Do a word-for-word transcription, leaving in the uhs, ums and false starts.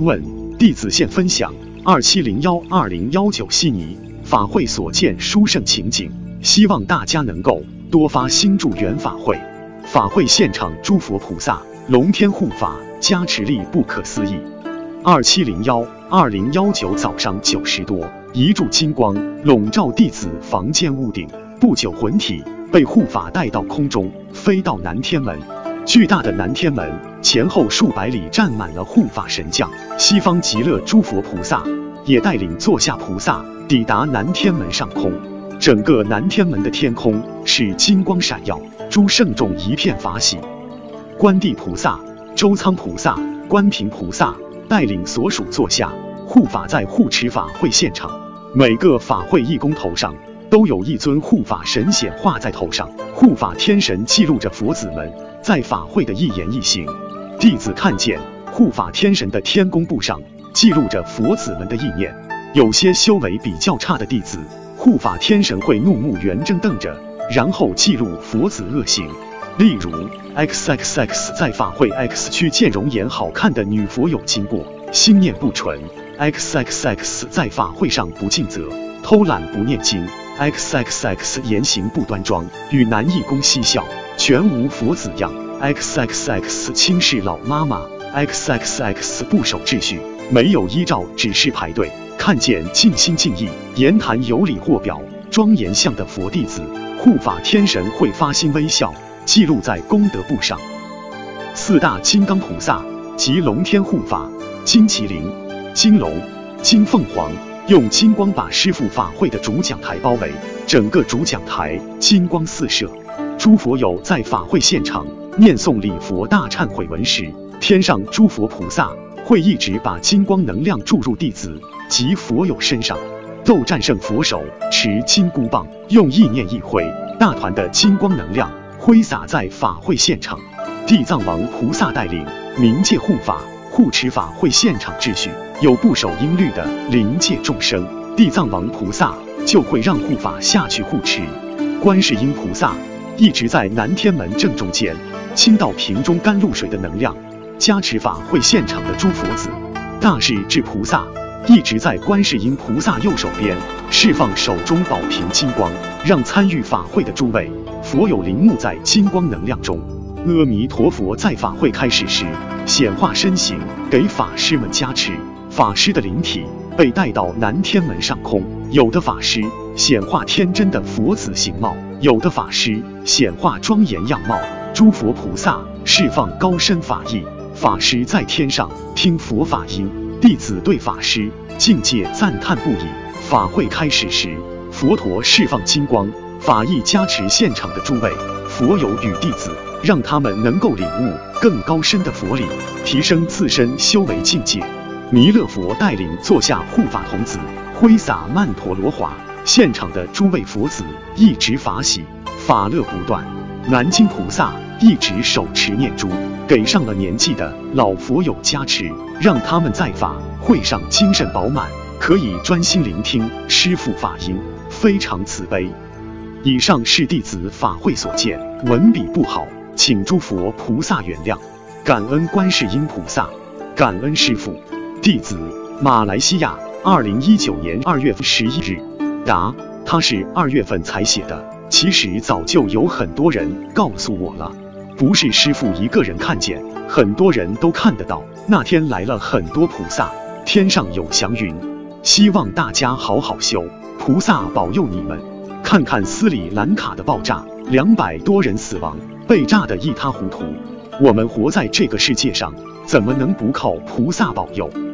问：弟子现分享二七零幺二零幺九悉尼法会所见殊胜情景，希望大家能够多发心助缘法会。法会现场诸佛菩萨龙天护法加持力不可思议。二七零幺二零幺九早上九时多，一柱金光笼罩弟子房间屋顶，不久魂体被护法带到空中，飞到南天门。巨大的南天门前后数百里站满了护法神将，西方极乐诸佛菩萨也带领座下菩萨抵达南天门上空。整个南天门的天空是金光闪耀，诸圣众一片法喜。观地菩萨、周仓菩萨、观平菩萨带领所属座下护法在护持法会现场，每个法会义工头上都有一尊护法神显化在头上，护法天神记录着佛子们在法会的一言一行。弟子看见护法天神的天宫簿上记录着佛子们的意念，有些修为比较差的弟子，护法天神会怒目圆睁瞪着，然后记录佛子恶行。例如 X X X 在法会 X 区见容颜好看的女佛友经过，心念不纯。 X X X 在法会上不尽责，偷懒不念经。 X X X 言行不端庄，与男义工嬉笑，全无佛子样。 X X X 轻视老妈妈。 X X X 不守秩序，没有依照指示排队。看见尽心尽意、言谈有理或表、庄严相的佛弟子，护法天神会发心微笑，记录在功德簿上。四大金刚菩萨及龙天护法金麒麟、金龙、金凤凰用金光把师父法会的主讲台包围，整个主讲台金光四射。诸佛友在法会现场念诵礼佛大忏悔文时，天上诸佛菩萨会一直把金光能量注入弟子及佛友身上。斗战胜佛手持金箍棒，用意念一挥，大团的金光能量挥洒在法会现场。地藏王菩萨带领冥界护法护持法会现场秩序，有不守音律的灵界众生，地藏王菩萨就会让护法下去护持。观世音菩萨一直在南天门正中间，倾倒瓶中甘露水的能量，加持法会现场的诸佛子。大势至菩萨一直在观世音菩萨右手边，释放手中宝瓶金光，让参与法会的诸位佛友临沐在金光能量中。阿弥陀佛在法会开始时显化身形，给法师们加持。法师的灵体被带到南天门上空，有的法师显化天真的佛子形貌，有的法师显化庄严样貌。诸佛菩萨释放高深法意，法师在天上听佛法音，弟子对法师境界赞叹不已。法会开始时，佛陀释放金光，法意加持现场的诸位佛友与弟子，让他们能够领悟更高深的佛理，提升自身修为境界。弥勒佛带领座下护法童子挥洒曼陀罗花，现场的诸位佛子一直法喜，法乐不断。南京菩萨一直手持念珠，给上了年纪的老佛友加持，让他们在法会上精神饱满，可以专心聆听师父法音，非常慈悲。以上是弟子法会所见，文笔不好，请诸佛菩萨原谅。感恩观世音菩萨，感恩师父。弟子马来西亚二零一九年二月十一日。答：他是二月份才写的，其实早就有很多人告诉我了，不是师父一个人看见，很多人都看得到。那天来了很多菩萨，天上有祥云，希望大家好好修，菩萨保佑你们。看看斯里兰卡的爆炸，两百多人死亡，被炸得一塌糊涂。我们活在这个世界上，怎么能不靠菩萨保佑？